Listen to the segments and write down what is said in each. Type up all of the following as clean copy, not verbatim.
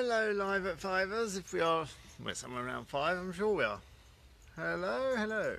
Hello, live at Fivers. If we're somewhere around 5, I'm sure we are. Hello.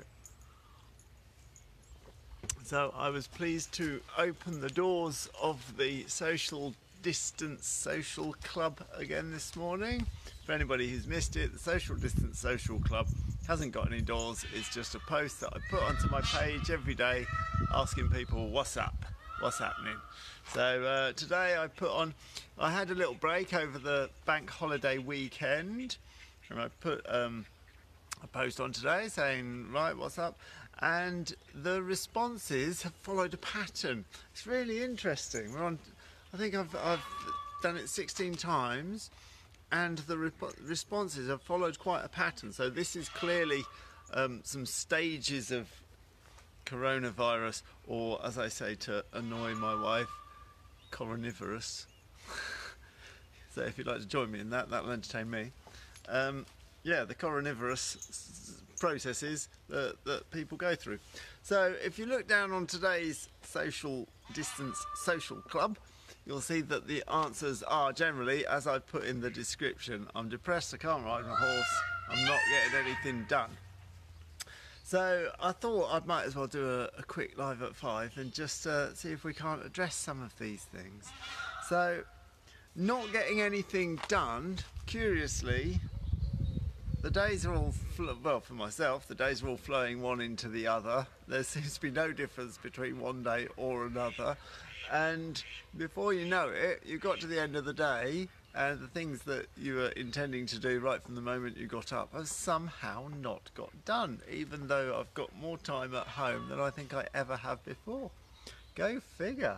So I was pleased to open the doors of the social distance social club again this morning. For anybody who's missed it, the social distance social club hasn't got any doors. It's just a post that I put onto my page every day asking people what's up, what's happening. So today I had a little break over the bank holiday weekend, and I put a post on today saying, right, what's up? And the responses have followed a pattern. It's really interesting. I think I've done it 16 times, and the responses have followed quite a pattern. So this is clearly some stages of coronavirus, or as I say to annoy my wife, coronivorous. So if you'd like to join me in that, that'll entertain me. Yeah, the coronivorous processes that people go through. So if you look down on today's social distance social club, you'll see that the answers are generally, as I put in the description, I'm depressed, I can't ride my horse, I'm not getting anything done. So I thought I might as well do a quick live at 5 and just see if we can't address some of these things. So, not getting anything done, curiously, the days are all, well, for myself, the days are all flowing one into the other. There seems to be no difference between one day or another. And before you know it, you've got to the end of the day, and the things that you were intending to do right from the moment you got up have somehow not got done, even though I've got more time at home than I think I ever have before. Go figure.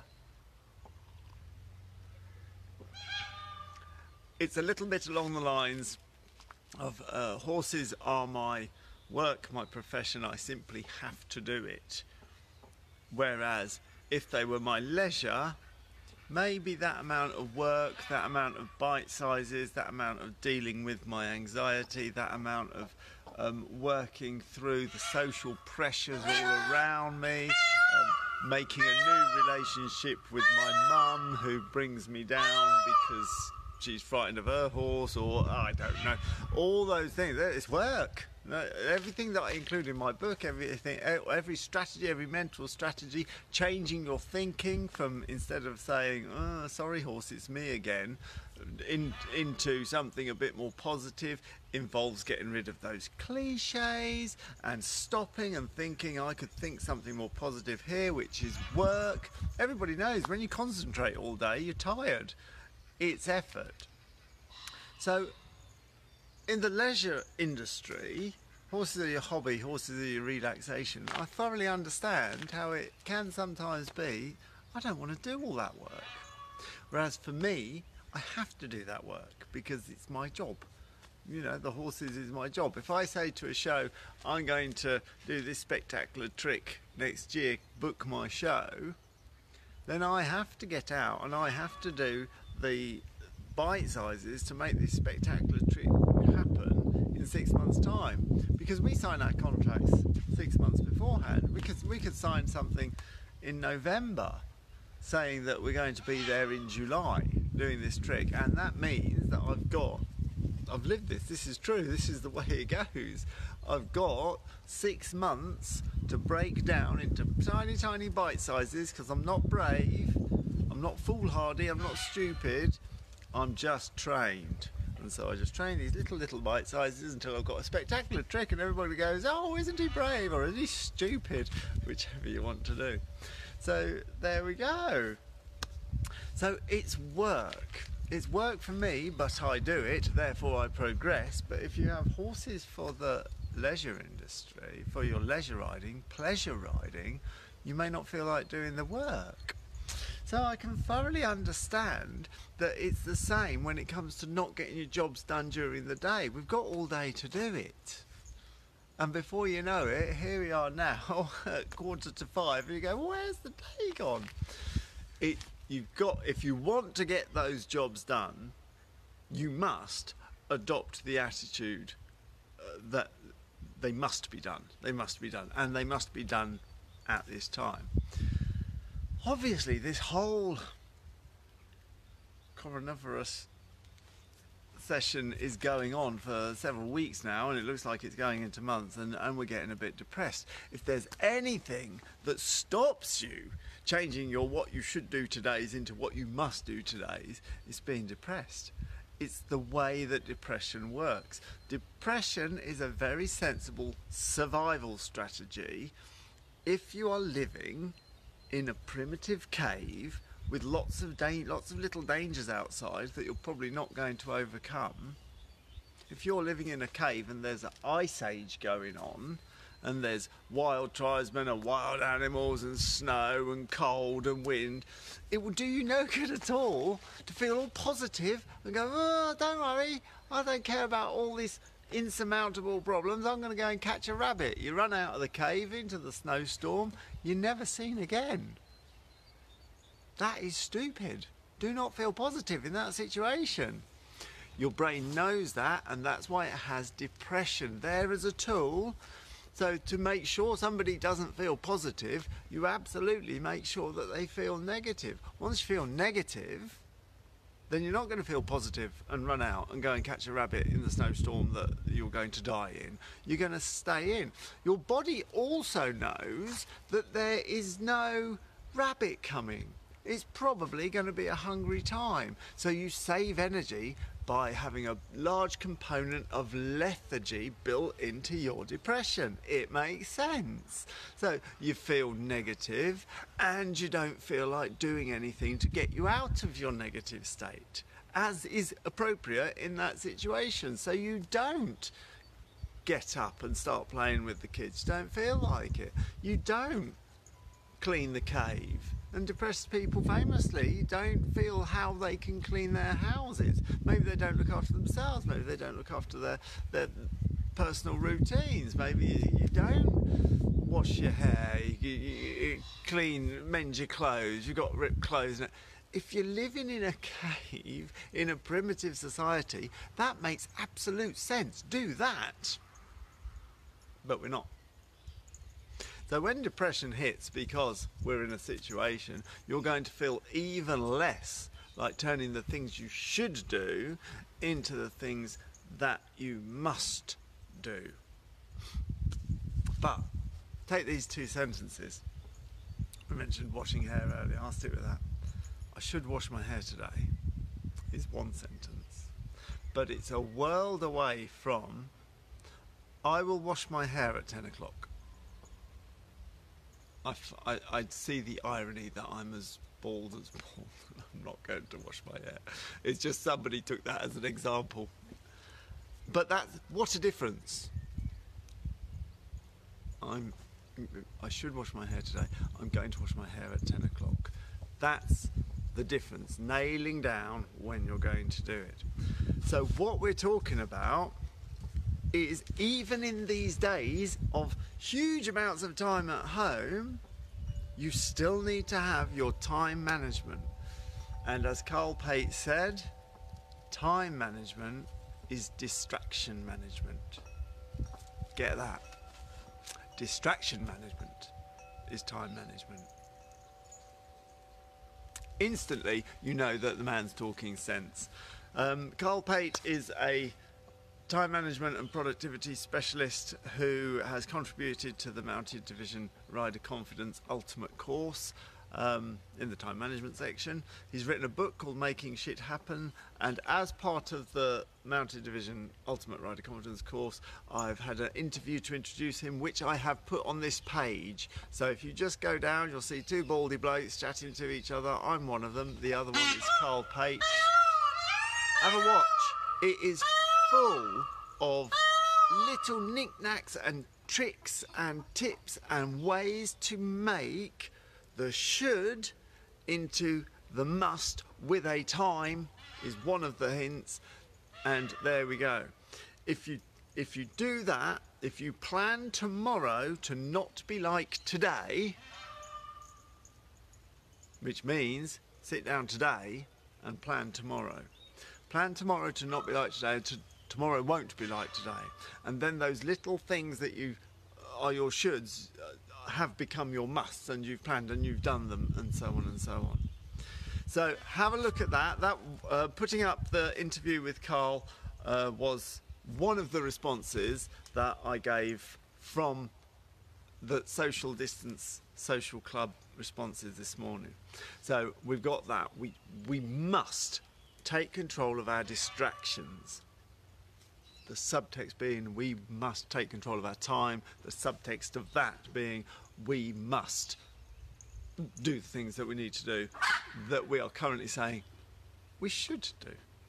It's a little bit along the lines of horses are my work, my profession, I simply have to do it. Whereas if they were my leisure, maybe that amount of work, that amount of bite sizes, that amount of dealing with my anxiety, that amount of working through the social pressures all around me, making a new relationship with my mum who brings me down because she's frightened of her horse, or I don't know, all those things, it's work. Everything that I include in my book, every strategy, every mental strategy, changing your thinking from, instead of saying, oh, sorry horse, it's me again, into something a bit more positive, involves getting rid of those cliches and stopping and thinking I could think something more positive here, which is work. Everybody knows when you concentrate all day, you're tired. It's effort. So, in the leisure industry, horses are your hobby, horses are your relaxation. I thoroughly understand how it can sometimes be, I don't want to do all that work. Whereas for me, I have to do that work because it's my job. You know, the horses is my job. If I say to a show, I'm going to do this spectacular trick next year, book my show, then I have to get out and I have to do the bite sizes to make this spectacular trick happen in 6 months' time, because we sign our contracts 6 months beforehand. We could sign something in November saying that we're going to be there in July doing this trick, and that means that I've lived this is true, this is the way it goes. I've got 6 months to break down into tiny bite sizes, because I'm not brave, I'm not foolhardy, I'm not stupid, I'm just trained. And so I just train these little bite sizes until I've got a spectacular trick and everybody goes, oh, isn't he brave or is he stupid? Whichever you want to do. So there we go. So it's work. It's work for me, but I do it, therefore I progress. But if you have horses for the leisure industry, for your leisure riding, pleasure riding, you may not feel like doing the work. So I can thoroughly understand that it's the same when it comes to not getting your jobs done during the day. We've got all day to do it. And before you know it, here we are now at 4:45, and you go, well, where's the day gone? If you want to get those jobs done, you must adopt the attitude that they must be done. They must be done, and they must be done at this time. Obviously, this whole coronavirus session is going on for several weeks now, and it looks like it's going into months, and we're getting a bit depressed. If there's anything that stops you changing your what you should do todays into what you must do todays, it's being depressed. It's the way that depression works. Depression is a very sensible survival strategy if you are living in a primitive cave with lots of little dangers outside that you're probably not going to overcome. If you're living in a cave and there's an ice age going on, and there's wild tribesmen and wild animals and snow and cold and wind, it will do you no good at all to feel all positive and go, oh, don't worry, I don't care about all these insurmountable problems, I'm going to go and catch a rabbit. You run out of the cave into the snowstorm, you're never seen again. That is stupid. Do not feel positive in that situation. Your brain knows that, and that's why it has depression there as a tool. So to make sure somebody doesn't feel positive, you absolutely make sure that they feel negative. Once you feel negative, then you're not going to feel positive and run out and go and catch a rabbit in the snowstorm that you're going to die in. You're going to stay in. Your body also knows that there is no rabbit coming. It's probably going to be a hungry time. So you save energy by having a large component of lethargy built into your depression. It makes sense. So you feel negative and you don't feel like doing anything to get you out of your negative state, as is appropriate in that situation. So you don't get up and start playing with the kids. Don't feel like it. You don't clean the cave. And depressed people famously don't feel how they can clean their houses. Maybe they don't look after themselves, maybe they don't look after their personal routines, maybe you don't wash your hair, you mend your clothes, you've got ripped clothes. If you're living in a cave, in a primitive society, that makes absolute sense. Do that. But we're not. So when depression hits because we're in a situation, you're going to feel even less like turning the things you should do into the things that you must do. But take these two sentences. I mentioned washing hair earlier, I'll stick with that. I should wash my hair today is one sentence, but it's a world away from I will wash my hair at 10 o'clock. I see the irony that I'm as bald as bald. I'm not going to wash my hair. It's just somebody took that as an example. But what a difference. I should wash my hair today. I'm going to wash my hair at 10 o'clock. That's the difference. Nailing down when you're going to do it. So what we're talking about is, even in these days of huge amounts of time at home, you still need to have your time management. And as Carl Pate said, time management is distraction management. Get that? Distraction management is time management. Instantly, you know that the man's talking sense. Carl Pate is a time management and productivity specialist who has contributed to the Mounted Division Rider Confidence Ultimate course in the time management section. He's written a book called Making Shit Happen, and as part of the Mounted Division Ultimate Rider Confidence course, I've had an interview to introduce him, which I have put on this page. So if you just go down, you'll see two baldy blokes chatting to each other. I'm one of them. The other one is Carl Pate. Have a watch. It is full of little knickknacks and tricks and tips and ways to make the should into the must with a time is one of the hints, and there we go. If you do that, if you plan tomorrow to not be like today, which means sit down today and plan tomorrow. Plan tomorrow to not be like today, tomorrow won't be like today. And then those little things that are your shoulds have become your musts, and you've planned and you've done them, and so on and so on. So have a look at that. Putting up the interview with Carl was one of the responses that I gave from the social distance social club responses this morning. So we've got that. We must take control of our distractions. The subtext being we must take control of our time. The subtext of that being we must do the things that we need to do that we are currently saying we should do.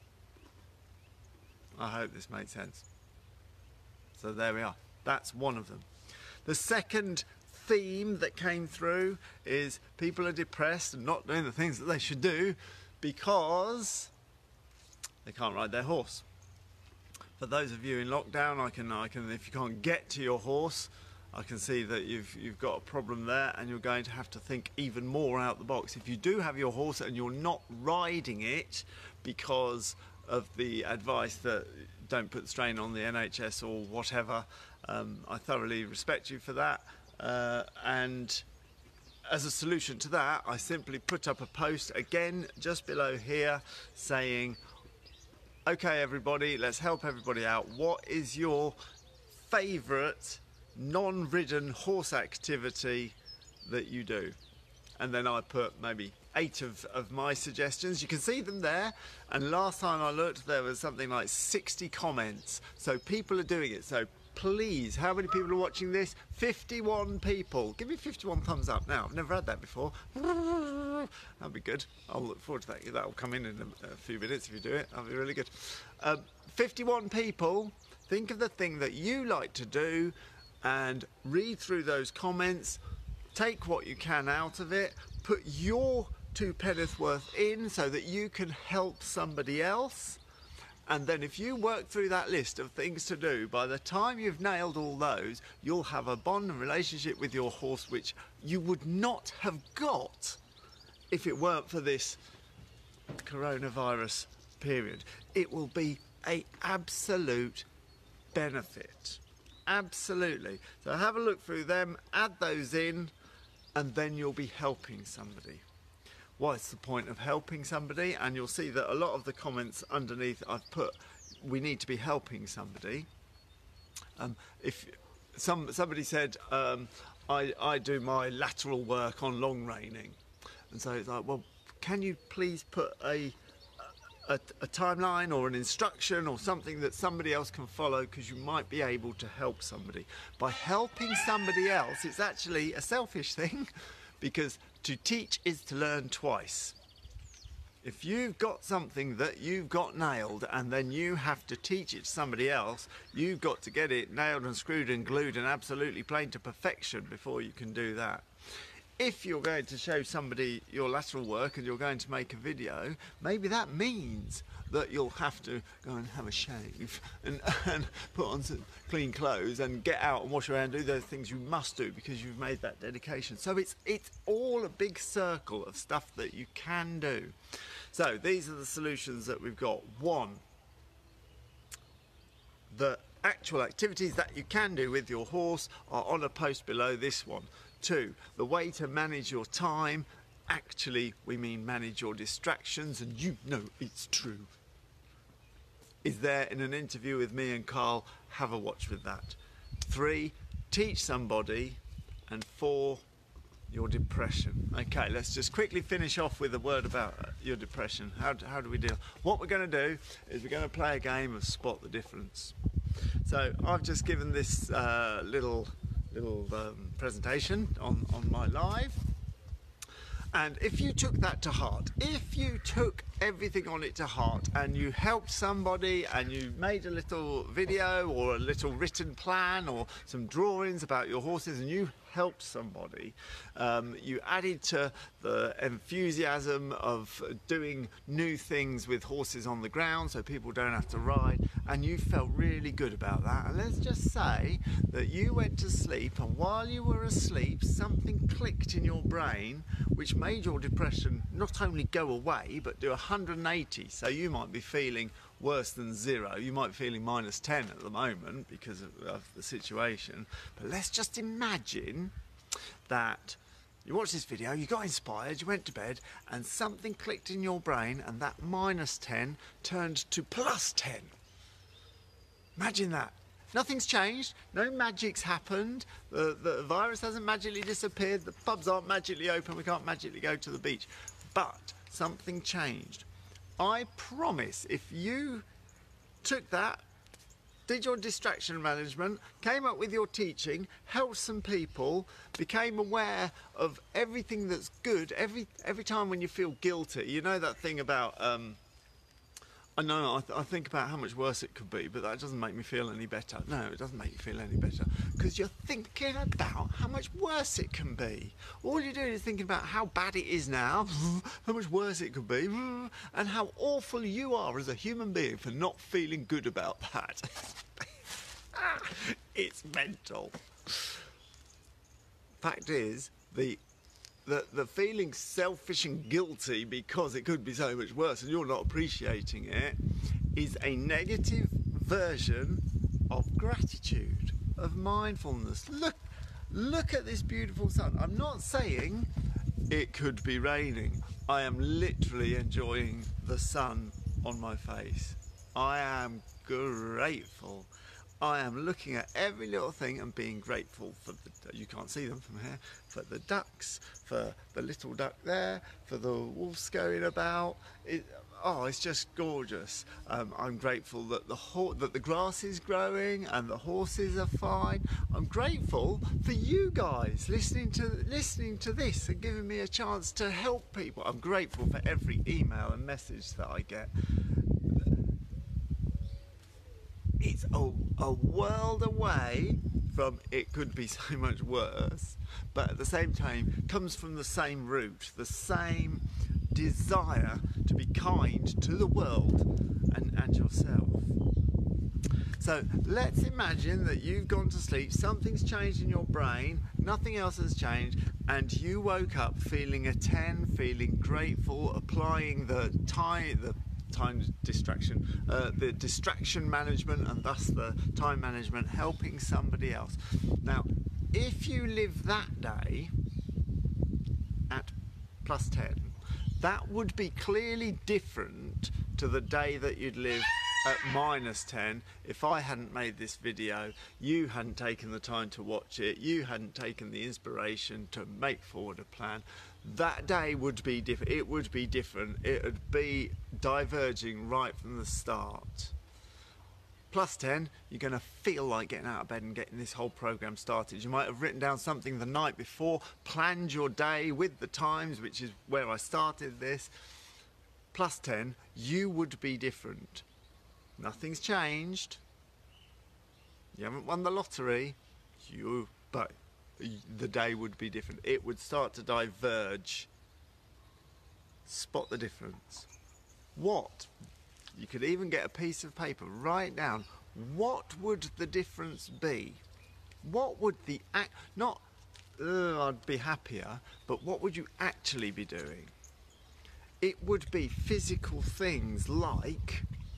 I hope this makes sense. So there we are. That's one of them. The second theme that came through is people are depressed and not doing the things that they should do because they can't ride their horse. For those of you in lockdown, I can if you can't get to your horse, I can see that you've got a problem there, and you're going to have to think even more out the box. If you do have your horse and you're not riding it because of the advice that don't put strain on the NHS or whatever, I thoroughly respect you for that. And as a solution to that, I simply put up a post again just below here saying, okay everybody, let's help everybody out. What is your favourite non-ridden horse activity that you do? And then I put maybe 8 of my suggestions. You can see them there, and last time I looked there was something like 60 comments, so people are doing it. So please, how many people are watching this? 51 people. Give me 51 thumbs up now. I've never had that before. That'll be good. I'll look forward to that. That'll come in a few minutes if you do it. That'll be really good. 51 people. Think of the thing that you like to do and read through those comments. Take what you can out of it. Put your 2 penneth worth in so that you can help somebody else. And then if you work through that list of things to do, by the time you've nailed all those, you'll have a bond and relationship with your horse which you would not have got if it weren't for this coronavirus period. It will be an absolute benefit. Absolutely. So have a look through them, add those in, and then you'll be helping somebody. What's the point of helping somebody? And you'll see that a lot of the comments underneath I've put, we need to be helping somebody. If somebody said, I do my lateral work on long reining, and so it's like, well, can you please put a timeline or an instruction or something that somebody else can follow, because you might be able to help somebody. By helping somebody else, it's actually a selfish thing, because to teach is to learn twice. If you've got something that you've got nailed and then you have to teach it to somebody else, you've got to get it nailed and screwed and glued and absolutely plain to perfection before you can do that. If you're going to show somebody your lateral work and you're going to make a video, maybe that means that you'll have to go and have a shave and put on some clean clothes and get out and wash around, do those things you must do because you've made that dedication. So it's all a big circle of stuff that you can do. So these are the solutions that we've got. 1, the actual activities that you can do with your horse are on a post below this one. 2, the way to manage your time. Actually, we mean manage your distractions, and you know it's true. Is there in an interview with me and Carl. Have a watch with that. 3, teach somebody. And 4, your depression. Okay, let's just quickly finish off with a word about your depression. How do we deal? What we're going to do is we're going to play a game of spot the difference. So I've just given this little presentation on my live. And if you took that to heart, if you took everything on it to heart and you helped somebody and you made a little video or a little written plan or some drawings about your horses and you helped somebody, you added to the enthusiasm of doing new things with horses on the ground so people don't have to ride, and you felt really good about that. And let's just say that you went to sleep, and while you were asleep something clicked in your brain which made your depression not only go away but do 180. So you might be feeling worse than 0. You might be feeling -10 at the moment because of the situation. But let's just imagine that You watched this video, you got inspired, you went to bed, and something clicked in your brain, and that -10 turned to +10. Imagine that. Nothing's changed, no magic's happened, the virus hasn't magically disappeared, the pubs aren't magically open, we can't magically go to the beach. But something changed. I promise, if you took that, did your distraction management, came up with your teaching, helped some people, became aware of everything that's good, every time when you feel guilty, you know that thing about, I know, I think about how much worse it could be, but that doesn't make me feel any better. No, it doesn't make you feel any better, because you're thinking about how much worse it can be. All you're doing is thinking about how bad it is now, how much worse it could be, and how awful you are as a human being for not feeling good about that. It's mental. Fact is, the feeling selfish and guilty because it could be so much worse and you're not appreciating it is a negative version of gratitude, of mindfulness. Look at this beautiful sun. I'm not saying it could be raining. I am literally enjoying the sun on my face. I am grateful. I am looking at every little thing and being grateful for you can't see them from here, for the ducks, for the little duck there, for the wolves going about. It's just gorgeous. I'm grateful that the grass is growing and the horses are fine. I'm grateful for you guys listening to this and giving me a chance to help people. I'm grateful for every email and message that I get. It's a world away from it could be so much worse, but at the same time comes from the same root, the same desire to be kind to the world and yourself. So let's imagine that you've gone to sleep, something's changed in your brain, nothing else has changed, and you woke up feeling a 10, feeling grateful, applying the distraction management and thus the time management, helping somebody else. Now, if you live that day at +10, that would be clearly different to the day that you'd live at -10 if I hadn't made this video, you hadn't taken the time to watch it, you hadn't taken the inspiration to make forward a plan. That day would be different. It would be different. It would be diverging right from the start. +10, you're going to feel like getting out of bed and getting this whole program started. You might have written down something the night before, planned your day with the times, which is where I started this. +10, you would be different. Nothing's changed. You haven't won the lottery. But the day would be different. It would start to diverge. Spot the difference. What? You could even get a piece of paper, write down, what would the difference be? What would the not, I'd be happier, but what would you actually be doing? It would be physical things like,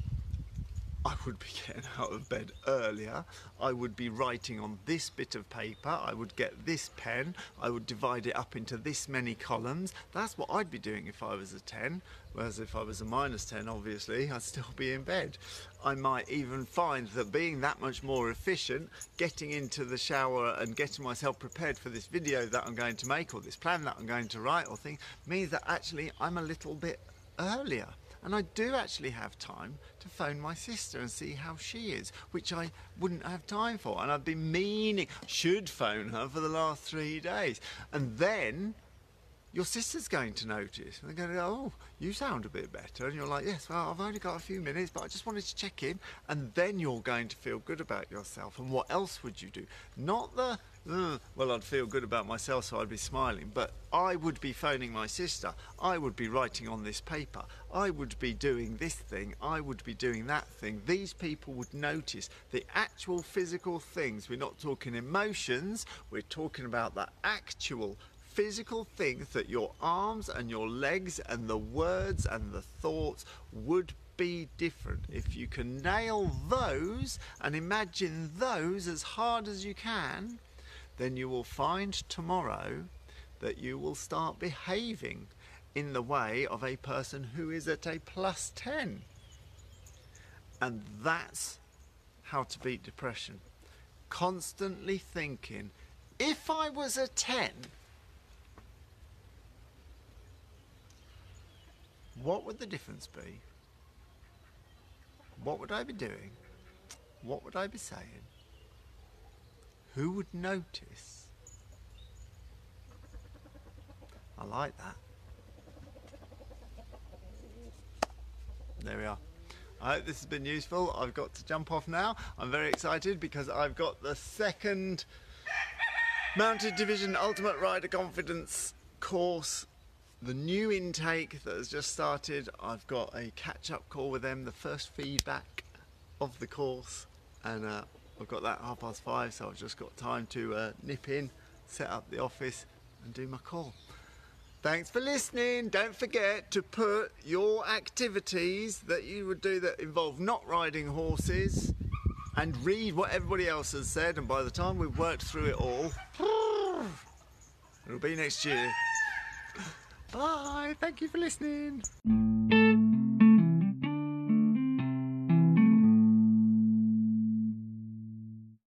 I would be getting out of bed earlier, I would be writing on this bit of paper, I would get this pen, I would divide it up into this many columns. That's what I'd be doing if I was a 10, whereas if I was a -10, obviously, I'd still be in bed. I might even find that being that much more efficient, getting into the shower and getting myself prepared for this video that I'm going to make, or this plan that I'm going to write, or thing, means that actually I'm a little bit earlier. And I do actually have time to phone my sister and see how she is, which I wouldn't have time for. And I've been should phone her for the last 3 days. And then your sister's going to notice. And they're going to go, oh, you sound a bit better. And you're like, yes, well, I've only got a few minutes, but I just wanted to check in. And then you're going to feel good about yourself. And what else would you do? Not the, well, I'd feel good about myself, so I'd be smiling. But I would be phoning my sister. I would be writing on this paper. I would be doing this thing. I would be doing that thing. These people would notice the actual physical things. We're not talking emotions. We're talking about the actual physical things that your arms and your legs and the words and the thoughts would be different. If you can nail those and imagine those as hard as you can, then you will find tomorrow that you will start behaving in the way of a person who is at a +10. And that's how to beat depression. Constantly thinking, if I was a 10, what would the difference be? What would I be doing? What would I be saying? Who would notice? I like that. There we are. I hope this has been useful. I've got to jump off now. I'm very excited because I've got the second Mounted Division Ultimate Rider Confidence course, the new intake that has just started. I've got a catch-up call with them, the first feedback of the course, and I've got that at 5:30, so I've just got time to nip in, set up the office and do my call. Thanks for listening. Don't forget to put your activities that you would do that involve not riding horses and read what everybody else has said, and by the time we've worked through it all, it'll be next year. Bye. Thank you for listening.